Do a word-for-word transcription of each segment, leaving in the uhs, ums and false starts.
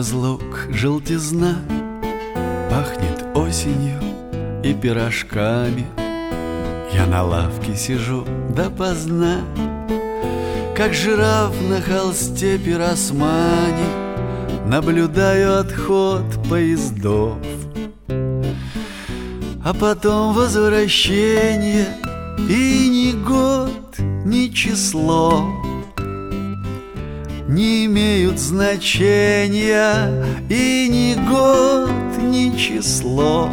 разлук желтизна, пахнет осенью и пирожками. Я на лавке сижу допоздна, как жираф на холсте пиросмани, наблюдаю отход поездов, а потом возвращение. И ни год, ни число не имеют значения, и ни год, ни число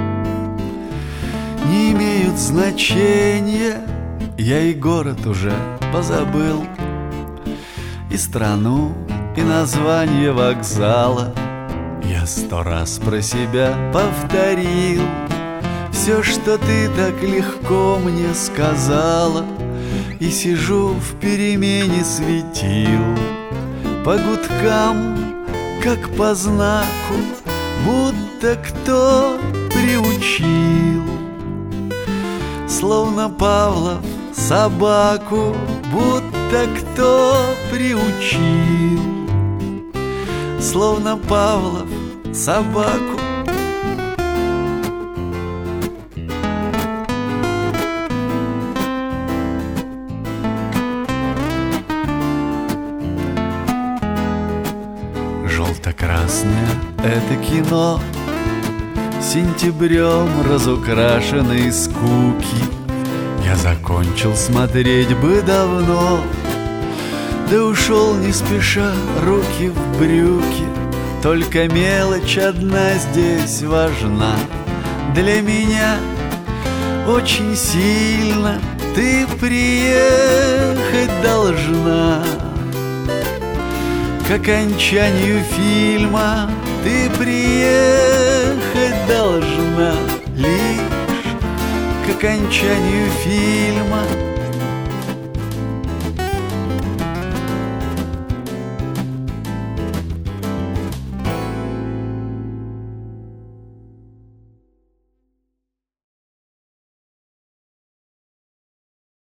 не имеют значения. Я и город уже позабыл, и страну, и название вокзала. Я сто раз про себя повторил все, что ты так легко мне сказала, и сижу в перемене светил, по гудкам, как по знаку, будто кто приучил. Словно Павлов собаку, будто кто приучил. Словно Павлов собаку. Желто-красное — это кино, сентябрем разукрашенной скуки. Я закончил смотреть бы давно, да ушел не спеша, руки в брюки. Только мелочь одна здесь важна для меня. Очень сильно ты приехать должна. К окончанию фильма ты приехать должна. Лишь к окончанию фильма